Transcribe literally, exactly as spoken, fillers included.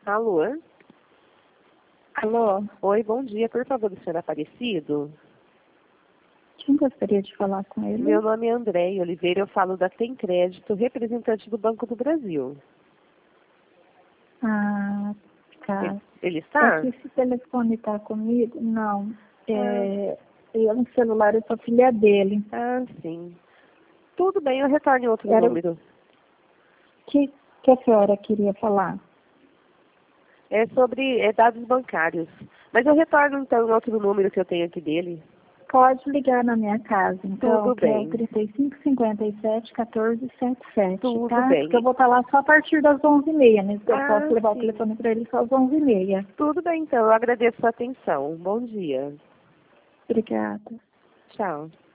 Alô? Alô? Oi, bom dia. Por favor, o senhor Aparecido? Quem gostaria de falar com ele? Meu nome é André Oliveira, eu falo da Tem Crédito, representante do Banco do Brasil. Ah, tá. Ele, ele está? É que esse telefone está comigo? Não. Ah, É, eu no celular eu sou filha dele. ah, sim. Tudo bem, eu retorno em outro Era o número. que, que a senhora queria falar? É sobre é, dados bancários. Mas eu retorno então em outro número que eu tenho aqui dele. Pode ligar na minha casa, então, Tudo que é o bem, trinta e cinco, cinquenta e sete, quatorze, setenta e sete, tudo tá? Porque eu bem. vou estar lá só a partir das onze e meia, né? Eu Ah, posso levar o sim. telefone para ele só às onze e meia. Tudo bem então, eu agradeço a atenção. Bom dia. Obrigada. Tchau.